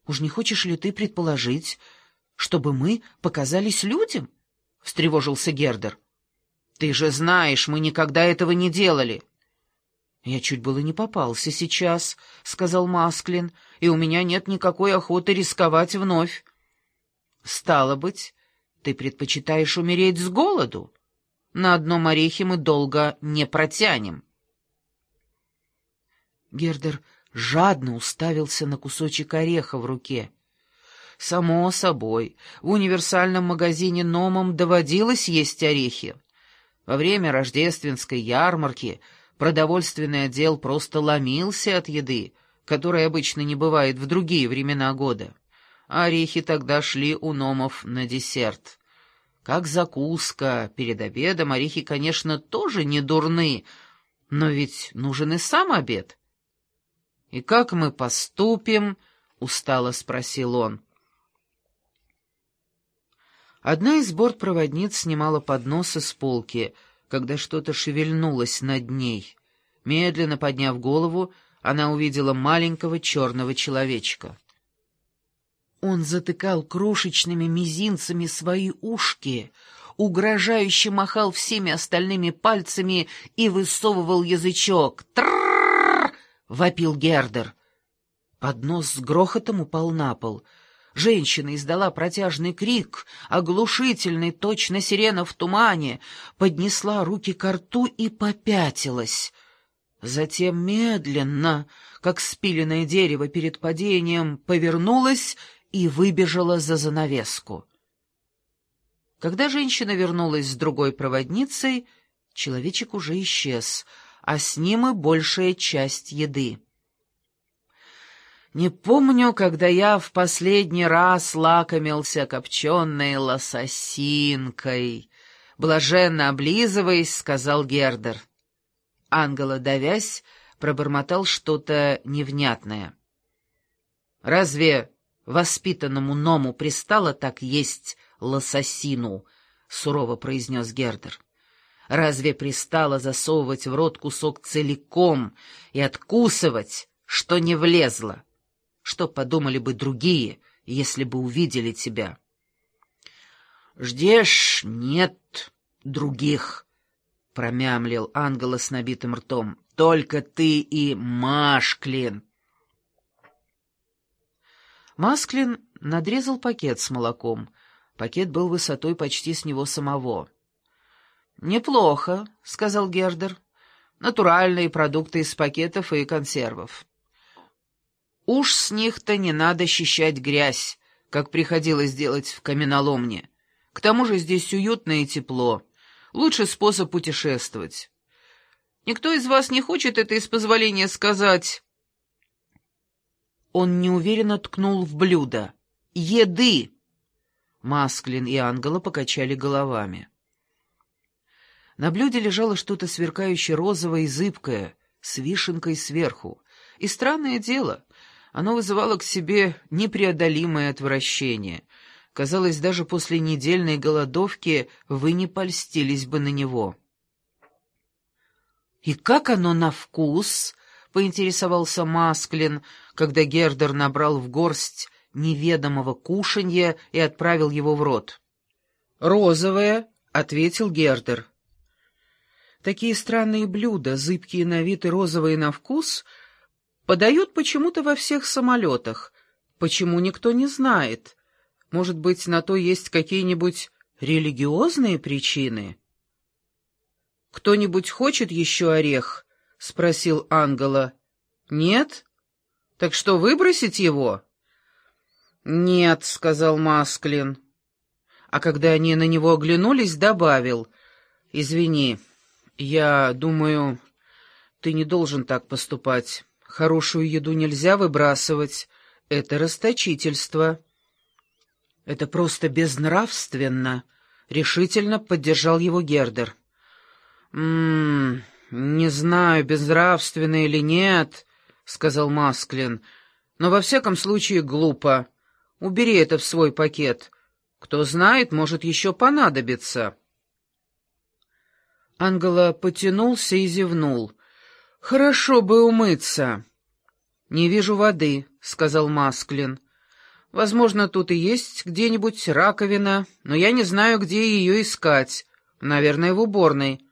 Уж не хочешь ли ты предположить, чтобы мы показались людям? — встревожился Гердер. — Ты же знаешь, мы никогда этого не делали. — Я чуть было не попался сейчас, — сказал Масклин, — и у меня нет никакой охоты рисковать вновь. — Стало быть, ты предпочитаешь умереть с голоду? На одном орехе мы долго не протянем. Гердер жадно уставился на кусочек ореха в руке. Само собой, в универсальном магазине Номам доводилось есть орехи. Во время рождественской ярмарки продовольственный отдел просто ломился от еды, которой обычно не бывает в другие времена года. А орехи тогда шли у Номов на десерт. Как закуска перед обедом орехи, конечно, тоже не дурны, но ведь нужен и сам обед. «И как мы поступим?» — устало спросил он. Одна из бортпроводниц снимала подносы с полки, когда что-то шевельнулось над ней. Медленно подняв голову, она увидела маленького черного человечка. Он затыкал крошечными мизинцами свои ушки, угрожающе махал всеми остальными пальцами и высовывал язычок. «Трррррр!» — вопил Гердер. Поднос с грохотом упал на пол. Женщина издала протяжный крик, оглушительный, точно сирена в тумане, поднесла руки ко рту и попятилась. Затем медленно, как спиленное дерево перед падением, повернулась и выбежала за занавеску. Когда женщина вернулась с другой проводницей, человечек уже исчез, а с ним и большая часть еды. «Не помню, когда я в последний раз лакомился копченой лососинкой», — блаженно облизываясь, сказал Гердер. Ангела, давясь, пробормотал что-то невнятное. «Разве воспитанному Ному пристало так есть лососину?» — сурово произнес Гердер. «Разве пристало засовывать в рот кусок целиком и откусывать, что не влезло? Что подумали бы другие, если бы увидели тебя?» «Ждешь, нет других», — промямлил Ангела с набитым ртом. «Только ты и Машклин». Масклин надрезал пакет с молоком. Пакет был высотой почти с него самого. «Неплохо», — сказал Гердер. «Натуральные продукты из пакетов и консервов. Уж с них-то не надо счищать грязь, как приходилось делать в каменоломне. К тому же здесь уютно и тепло. Лучший способ путешествовать. Никто из вас не хочет это из позволения сказать?» Он неуверенно ткнул в блюдо. «Еды!» Масклин и Ангела покачали головами. На блюде лежало что-то сверкающее розовое и зыбкое, с вишенкой сверху. И странное дело, оно вызывало к себе непреодолимое отвращение. Казалось, даже после недельной голодовки вы не польстились бы на него. «И как оно на вкус?» — поинтересовался Масклин, когда Гердер набрал в горсть неведомого кушанья и отправил его в рот. «Розовое», — ответил Гердер. Такие странные блюда, зыбкие на вид и розовые на вкус, подают почему-то во всех самолетах. Почему, никто не знает. Может быть, на то есть какие-нибудь религиозные причины? «Кто-нибудь хочет еще орех?» — спросил Ангела. «Нет? Так что, выбросить его?» «Нет», — сказал Масклин. А когда они на него оглянулись, добавил: «Извини, я думаю, ты не должен так поступать. Хорошую еду нельзя выбрасывать. Это расточительство». «Это просто безнравственно», — решительно поддержал его Гердер. «Не знаю, безнравственно или нет», — сказал Масклин, — «но во всяком случае глупо. Убери это в свой пакет. Кто знает, может еще понадобиться». Ангела потянулся и зевнул. «Хорошо бы умыться». «Не вижу воды», — сказал Масклин. Возможно, тут и есть где-нибудь раковина, но я не знаю, где ее искать. Наверное, в уборной.